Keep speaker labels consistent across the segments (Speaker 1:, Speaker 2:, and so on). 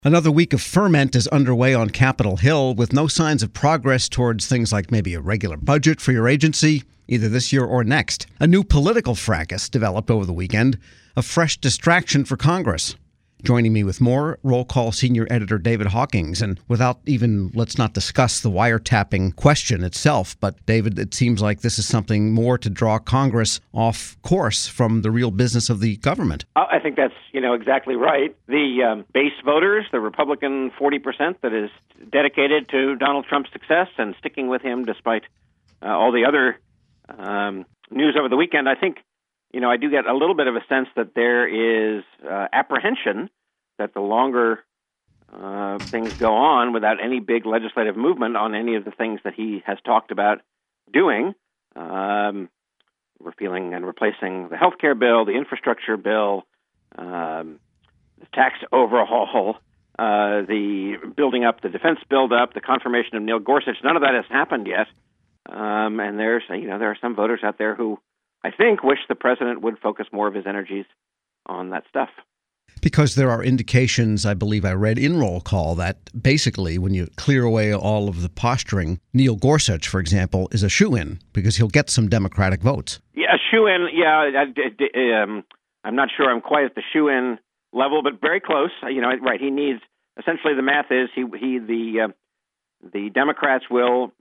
Speaker 1: Another week of ferment is underway on Capitol Hill with no signs of progress towards things like maybe a regular budget for your agency, either this year or next. A new political fracas developed over the weekend, a fresh distraction for Congress. Joining me with more, Roll Call senior editor David Hawkins. And let's not discuss the wiretapping question itself, but David, it seems like this is something more to draw Congress off course from the real business of the government.
Speaker 2: I think that's, exactly right. The base voters, the Republican 40% that is dedicated to Donald Trump's success and sticking with him despite all the other news over the weekend, I think I do get a little bit of a sense that there is apprehension that the longer things go on without any big legislative movement on any of the things that he has talked about doing, repealing and replacing the health care bill, the infrastructure bill, the tax overhaul, the building up, the defense buildup, the confirmation of Neil Gorsuch, none of that has happened yet. And there are some voters out there who I think wish the president would focus more of his energies on that stuff.
Speaker 1: Because there are indications, I believe I read in Roll Call, that basically when you clear away all of the posturing, Neil Gorsuch, for example, is a shoo-in because he'll get some Democratic votes.
Speaker 2: Yeah, a shoo-in, I'm not sure I'm quite at the shoo-in level, but very close. Right, he needs, essentially the math is the Democrats will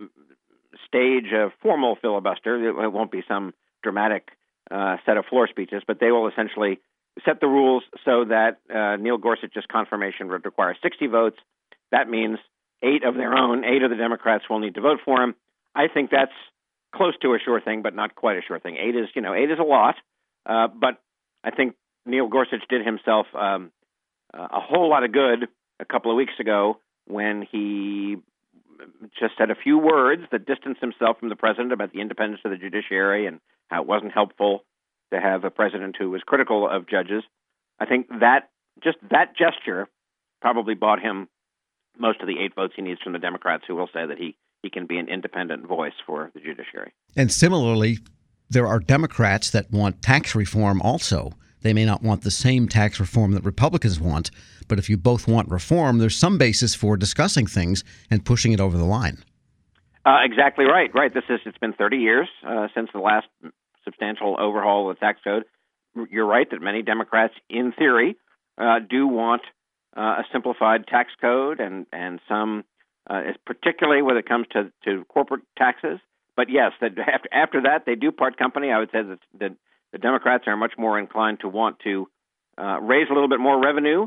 Speaker 2: stage a formal filibuster. It won't be some dramatic set of floor speeches, but they will essentially set the rules so that Neil Gorsuch's confirmation would require 60 votes. That means 8 of the Democrats will need to vote for him. I think that's close to a sure thing, but not quite a sure thing. 8 is a lot, but I think Neil Gorsuch did himself a whole lot of good a couple of weeks ago when he just said a few words that distanced himself from the president about the independence of the judiciary and how it wasn't helpful to have a president who was critical of judges. I think that gesture probably bought him most of the 8 votes he needs from the Democrats, who will say that he can be an independent voice for the judiciary.
Speaker 1: And similarly, there are Democrats that want tax reform also. They may not want the same tax reform that Republicans want, but if you both want reform, there's some basis for discussing things and pushing it over the line.
Speaker 2: Exactly right. Right. It's been 30 years since the last substantial overhaul of the tax code. You're right that many Democrats, in theory, do want a simplified tax code, and some, particularly when it comes to corporate taxes. But yes, that after that they do part company. I would say that the Democrats are much more inclined to want to raise a little bit more revenue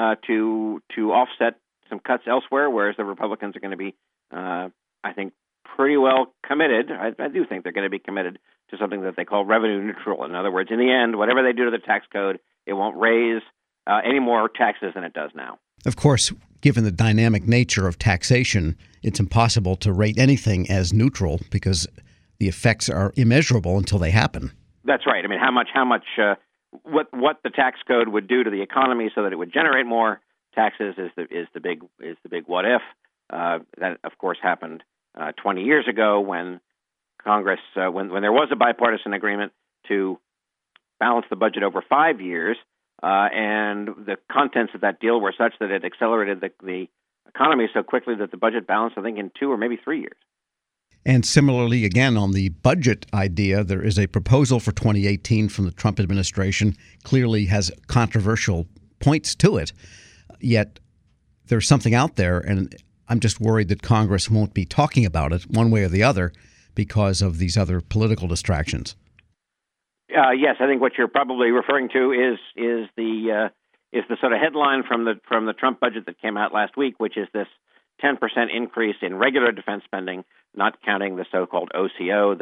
Speaker 2: to offset some cuts elsewhere, whereas the Republicans are going to be, I think, pretty well committed. I do think they're going to be committed to something that they call revenue neutral. In other words, in the end, whatever they do to the tax code, it won't raise any more taxes than it does now.
Speaker 1: Of course, given the dynamic nature of taxation, it's impossible to rate anything as neutral because the effects are immeasurable until they happen.
Speaker 2: That's right. I mean, what the tax code would do to the economy so that it would generate more taxes is the big what if. That of course happened 20 years ago when Congress, when there was a bipartisan agreement to balance the budget over 5 years, and the contents of that deal were such that it accelerated the economy so quickly that the budget balanced, I think, in 2 or maybe 3 years.
Speaker 1: And similarly, again, on the budget idea, there is a proposal for 2018 from the Trump administration, clearly has controversial points to it. Yet there's something out there, and I'm just worried that Congress won't be talking about it one way or the other because of these other political distractions.
Speaker 2: Yes, I think what you're probably referring to is the sort of headline from the Trump budget that came out last week, which is this 10% increase in regular defense spending, not counting the so-called OCO,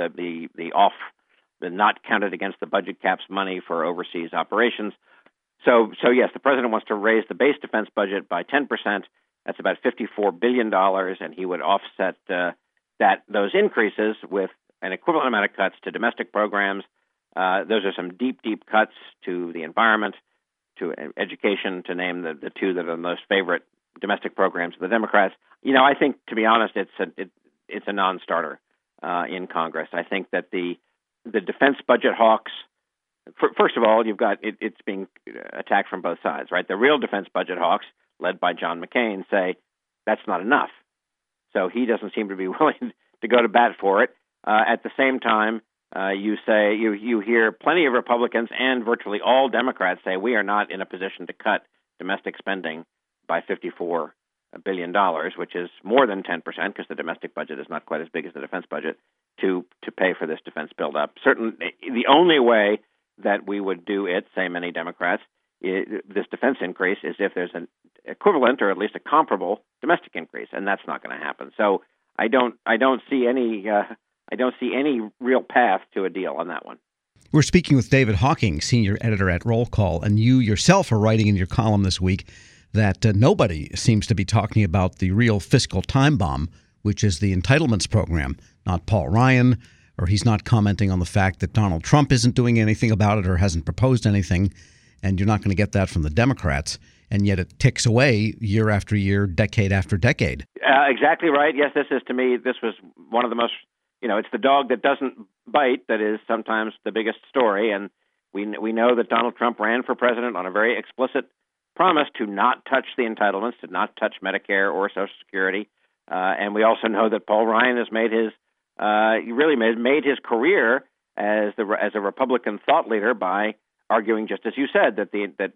Speaker 2: the not counted against the budget caps money for overseas operations. So yes, the president wants to raise the base defense budget by 10%. That's about $54 billion, and he would offset those increases with an equivalent amount of cuts to domestic programs. Those are some deep cuts to the environment, to education, to name the 2 that are the most favorite domestic programs of the Democrats. I think, to be honest, it's a non-starter in Congress. I think that the defense budget hawks, first of all, you've got it's being attacked from both sides, right? The real defense budget hawks led by John McCain, say that's not enough. So he doesn't seem to be willing to go to bat for it. At the same time, you hear plenty of Republicans and virtually all Democrats say we are not in a position to cut domestic spending by $54 billion, which is more than 10%, because the domestic budget is not quite as big as the defense budget, to pay for this defense buildup. Certainly, the only way that we would do it, say many Democrats, this defense increase, is if there's an equivalent or at least a comparable domestic increase, and that's not going to happen. So I don't see any real path to a deal on that one.
Speaker 1: We're speaking with David Hawkins, senior editor at Roll Call, and you yourself are writing in your column this week that nobody seems to be talking about the real fiscal time bomb, which is the entitlements program. Not Paul Ryan, or he's not commenting on the fact that Donald Trump isn't doing anything about it or hasn't proposed anything, and you're not going to get that from the Democrats, and yet it ticks away year after year, decade after decade.
Speaker 2: Exactly right. Yes, this was one of the most, it's the dog that doesn't bite that is sometimes the biggest story, and we know that Donald Trump ran for president on a very explicit promise to not touch the entitlements, to not touch Medicare or Social Security, and we also know that Paul Ryan has made his career as a Republican thought leader by arguing, just as you said, that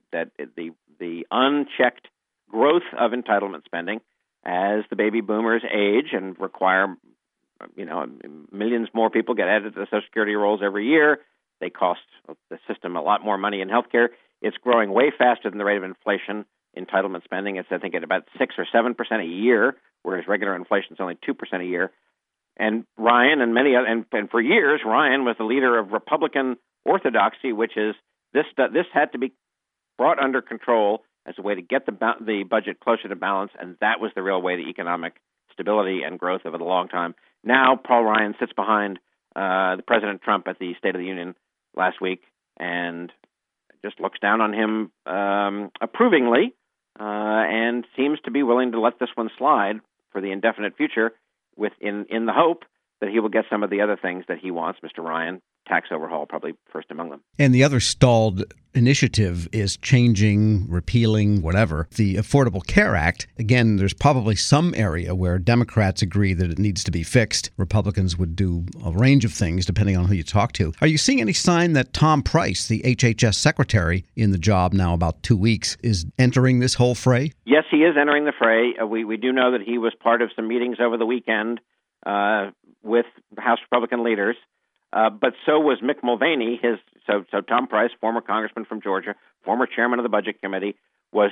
Speaker 2: the unchecked growth of entitlement spending as the baby boomers age and require, millions more people get added to the Social Security rolls every year. They cost the system a lot more money in healthcare. It's growing way faster than the rate of inflation. Entitlement spending, it's I think at about 6 or 7% a year, whereas regular inflation is only 2% a year. And Ryan and many other, and for years, Ryan was the leader of Republican orthodoxy, which is this had to be brought under control as a way to get the budget closer to balance, and that was the real way to economic stability and growth over the long time. Now, Paul Ryan sits behind the President Trump at the State of the Union last week and just looks down on him approvingly and seems to be willing to let this one slide for the indefinite future, in the hope that he will get some of the other things that he wants, Mr. Ryan. Tax overhaul probably first among them.
Speaker 1: And the other stalled initiative is changing, repealing, whatever, the Affordable Care Act. Again, there's probably some area where Democrats agree that it needs to be fixed. Republicans would do a range of things depending on who you talk to. Are you seeing any sign that Tom Price, the HHS secretary in the job now about 2 weeks, is entering this whole fray?
Speaker 2: Yes, he is entering the fray. We do know that he was part of some meetings over the weekend with House Republican leaders. But so was Mick Mulvaney. So Tom Price, former congressman from Georgia, former chairman of the Budget Committee, was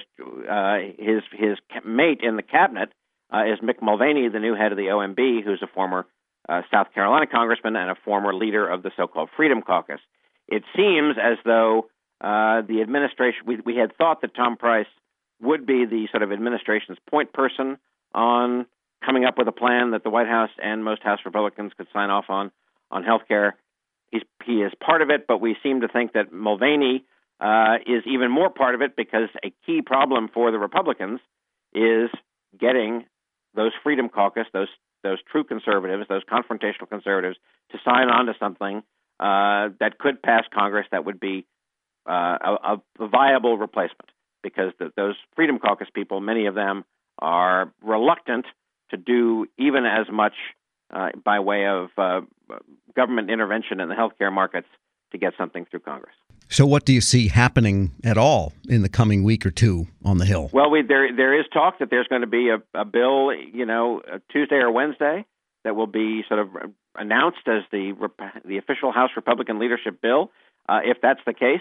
Speaker 2: his mate in the cabinet is Mick Mulvaney, the new head of the OMB, who's a former South Carolina congressman and a former leader of the so-called Freedom Caucus. It seems as though the administration, we had thought that Tom Price would be the sort of administration's point person on coming up with a plan that the White House and most House Republicans could sign off on healthcare. He is part of it, but we seem to think that Mulvaney is even more part of it, because a key problem for the Republicans is getting those Freedom Caucus, those true conservatives, those confrontational conservatives, to sign on to something that could pass Congress that would be a viable replacement, because those Freedom Caucus people, many of them, are reluctant to do even as much by way of government intervention in the healthcare markets to get something through Congress.
Speaker 1: So what do you see happening at all in the coming week or two on the Hill?
Speaker 2: Well, there is talk that there's going to be a bill, Tuesday or Wednesday, that will be sort of announced as the official House Republican leadership bill. If that's the case,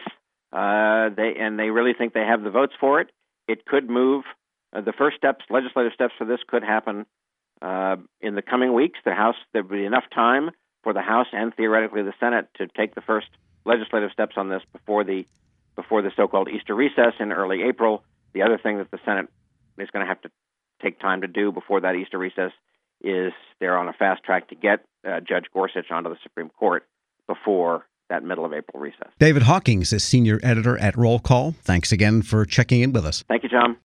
Speaker 2: they really think they have the votes for it, it could move. The first steps, legislative steps for this, could happen in the coming weeks. There would be enough time for the House and theoretically the Senate to take the first legislative steps on this before the so-called Easter recess in early April. The other thing that the Senate is going to have to take time to do before that Easter recess is they're on a fast track to get Judge Gorsuch onto the Supreme Court before that middle of April recess.
Speaker 1: David Hawkins is senior editor at Roll Call. Thanks again for checking in with us.
Speaker 2: Thank you, Tom.